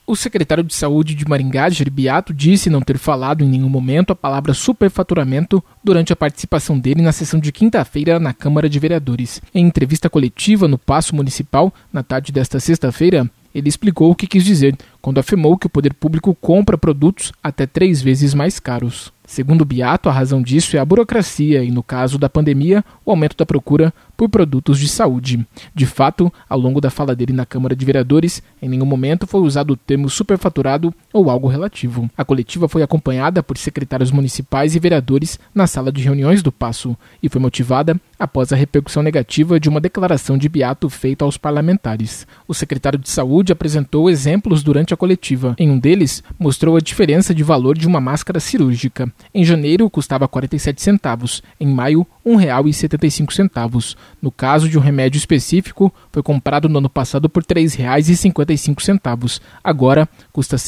O secretário de Saúde de Maringá, Jair Beato, disse não ter falado em nenhum momento a palavra superfaturamento durante a participação dele na sessão de quinta-feira na Câmara de Vereadores. Em entrevista coletiva no Paço Municipal, na tarde desta sexta-feira, ele explicou o que quis dizer quando afirmou que o poder público compra produtos até 3 vezes mais caros. Segundo Beato, a razão disso é a burocracia e, no caso da pandemia, o aumento da procura por produtos de saúde. De fato, ao longo da fala dele na Câmara de Vereadores, em nenhum momento foi usado o termo superfaturado ou algo relativo. A coletiva foi acompanhada por secretários municipais e vereadores na sala de reuniões do Paço e foi motivada após a repercussão negativa de uma declaração de Beato feita aos parlamentares. O secretário de Saúde apresentou exemplos durante a coletiva. Em um deles, mostrou a diferença de valor de uma máscara cirúrgica. Em janeiro, custava 47 centavos. Em maio, R$ 1,75. No caso de um remédio específico, foi comprado no ano passado por R$ 3,55. Agora, custa R$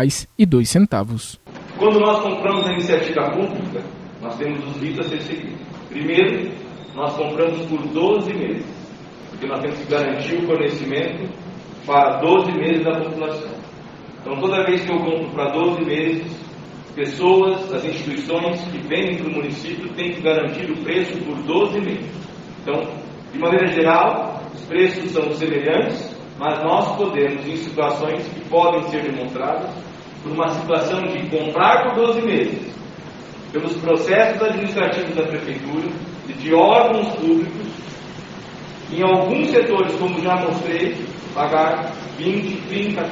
6,02. Quando nós compramos a iniciativa pública, nós temos os ritos a ser seguidos. Primeiro, nós compramos por 12 meses, porque nós temos que garantir o fornecimento para 12 meses da população. Então, toda vez que eu compro para 12 meses, pessoas, as instituições que vendem para o município têm que garantir o preço por 12 meses. Então, de maneira geral, os preços são semelhantes, mas nós podemos, em situações que podem ser demonstradas, por uma situação de comprar por 12 meses, pelos processos administrativos da Prefeitura e de órgãos públicos, em alguns setores, como já mostrei, pagar 20%, 30%, 40%,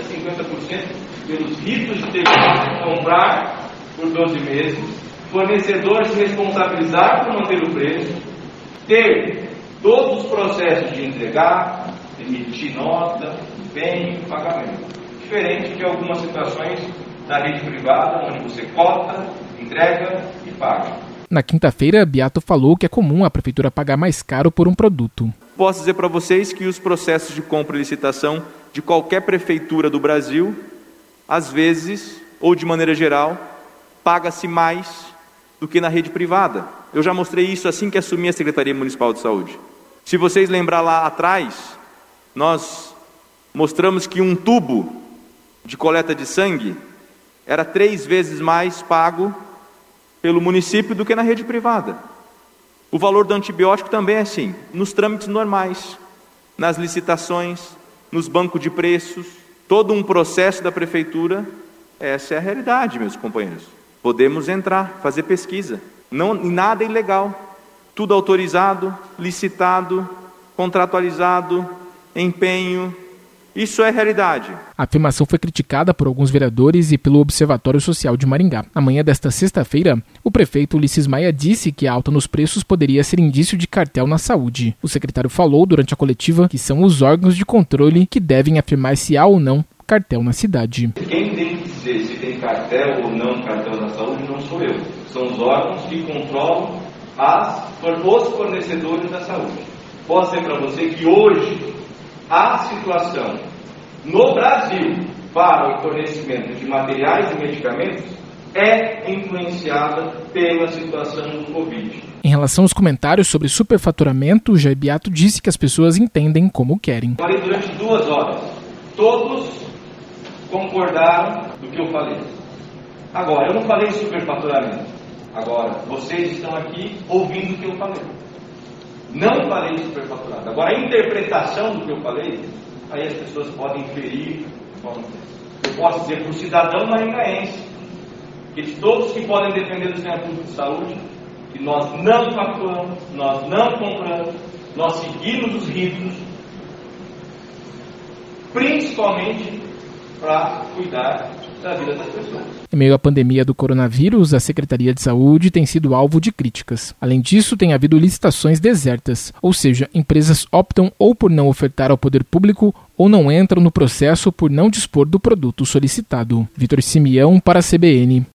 50% pelos ritos de ter que comprar por 12 meses, fornecedor se responsabilizar por manter o preço, ter todos os processos de entregar, emitir nota, empenho, pagamento. Diferente de algumas situações da rede privada, onde você cota, entrega e paga. Na quinta-feira, Beato falou que é comum a prefeitura pagar mais caro por um produto. Posso dizer para vocês que os processos de compra e licitação de qualquer prefeitura do Brasil, às vezes, ou de maneira geral, paga-se mais do que na rede privada. Eu já mostrei isso assim que assumi a Secretaria Municipal de Saúde. Se vocês lembrar lá atrás, nós mostramos que um tubo de coleta de sangue era 3 vezes mais pago pelo município do que na rede privada. O valor do antibiótico também é assim, nos trâmites normais, nas licitações, nos bancos de preços, todo um processo da prefeitura. Essa é a realidade, meus companheiros. Podemos entrar, fazer pesquisa, nada ilegal, tudo autorizado, licitado, contratualizado, empenho. Isso é realidade. A afirmação foi criticada por alguns vereadores e pelo Observatório Social de Maringá. Na manhã desta sexta-feira, o prefeito Ulisses Maia disse que a alta nos preços poderia ser indício de cartel na saúde. O secretário falou durante a coletiva que são os órgãos de controle que devem afirmar se há ou não cartel na cidade. Quem tem que dizer se tem cartel ou não cartel na saúde não sou eu. São os órgãos que controlam os fornecedores da saúde. Posso dizer para você que hoje a situação no Brasil para o fornecimento de materiais e medicamentos é influenciada pela situação do Covid. Em relação aos comentários sobre superfaturamento, Jair Beato disse que as pessoas entendem como querem. Falei durante 2 horas. Todos concordaram do que eu falei. Agora, eu não falei superfaturamento. Agora, vocês estão aqui ouvindo o que eu falei. Não falei superfaturado. Agora, a interpretação do que eu falei, aí as pessoas podem inferir. Eu posso dizer para o cidadão maringaense, que de todos que podem defender o sistema público de saúde, que nós não faturamos, nós não compramos, nós seguimos os ritos, principalmente para cuidar da vida das pessoas. Em meio à pandemia do coronavírus, a Secretaria de Saúde tem sido alvo de críticas. Além disso, tem havido licitações desertas, ou seja, empresas optam ou por não ofertar ao poder público ou não entram no processo por não dispor do produto solicitado. Vitor Simeão para a CBN.